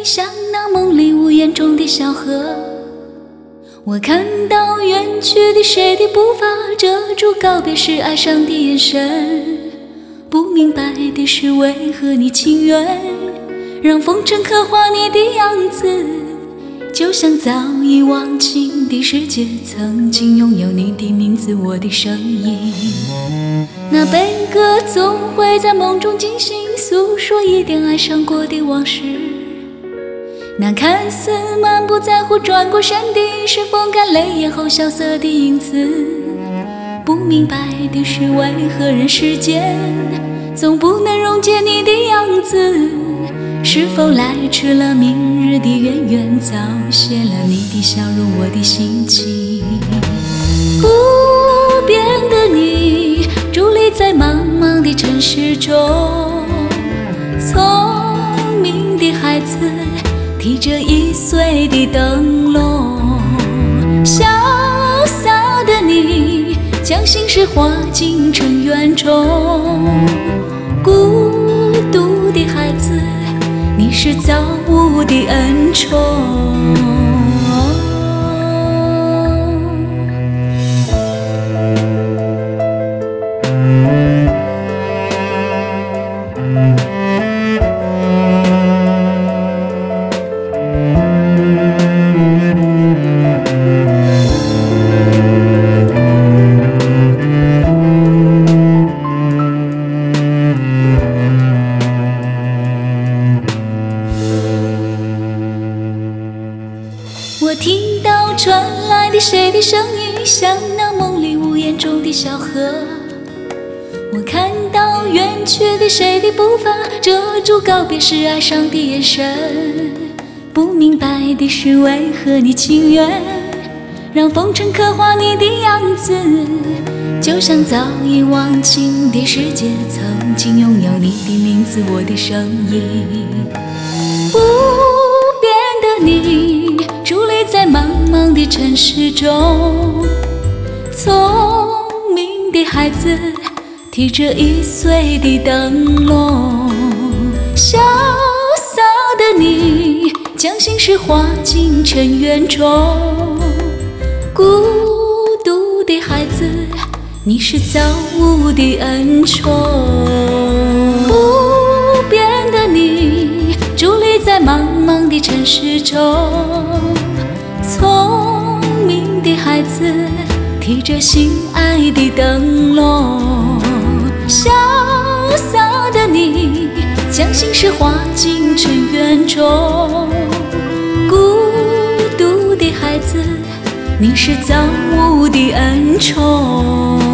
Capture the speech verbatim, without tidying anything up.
像那梦里屋檐中的小河。我看到远去的谁的步伐，遮住告别时哀伤的眼神。不明白的是，为何你情愿让风尘刻画你的样子，就像早已忘情的世界曾经拥有你的名字，我的声音。那悲歌总会在梦中惊醒，诉说一点爱上过的往事。那看似满不在乎转过身的，是风干泪眼后萧瑟的影子。不明白的是，为何人世间总不能溶解你的样子？是否来迟了明日的远远，早谢了你的笑容，我的心情。不变的你，伫立在茫茫的城市中，聪明的孩子提着易碎的灯笼，潇洒的你将心事化进尘缘中。孤独的孩子，你是造物的恩宠。我听到传来的谁的声音，像那梦里屋檐中的小河。我看到远去的谁的步伐，遮住告别时哀伤的眼神。不明白的是，为何你情愿让风尘刻画你的样子，就像早已忘情的世界曾经拥有你的名字，我的声音。不变的你，伫立在茫茫的城市中，聪明的孩子提着易碎的灯笼，潇洒的你将心事化进尘缘中。孤独的孩子，你是造物的恩宠。不变的你，伫立在茫茫的城市中，聪明的孩子提着心爱的灯笼，潇洒的你将心事化进尘缘中。孤独的孩子，你是造物的恩宠。